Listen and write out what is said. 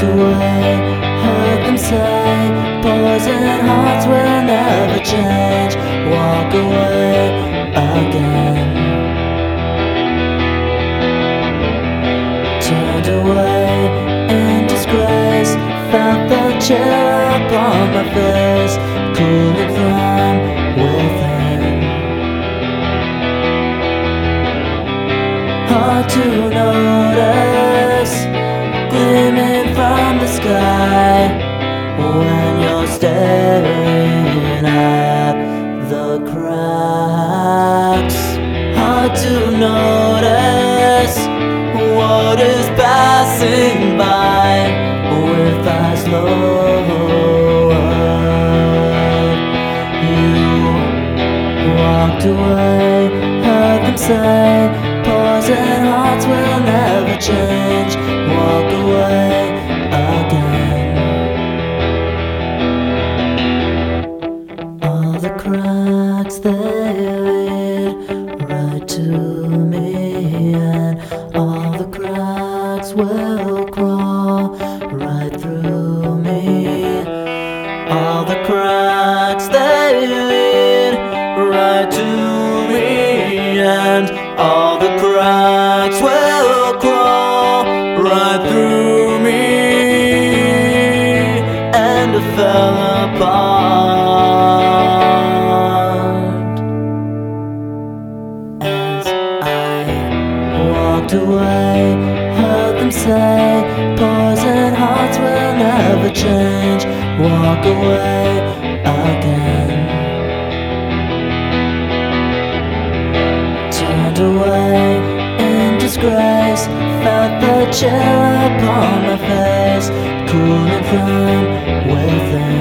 Walked away, heard them say, poison hearts will never change. Walk away again. Turned away in disgrace, felt the chill upon my face, cooling from within. Hard to notice, gleaming from the sky, when you're staring at the cracks. Hard to notice what is passing by with eyes lowered. You walked away, heard them say, poison hearts will never change. Walk away again. All the cracks they lead right to me, and all the cracks will crawl right through me. All the cracks they lead right to me, and all the cracks will crawl right through me. And it fell apart as I walked away, heard them say, poison hearts will never change. Walk away again. Turned away in disgrace, felt the chill upon my face, cooling from within.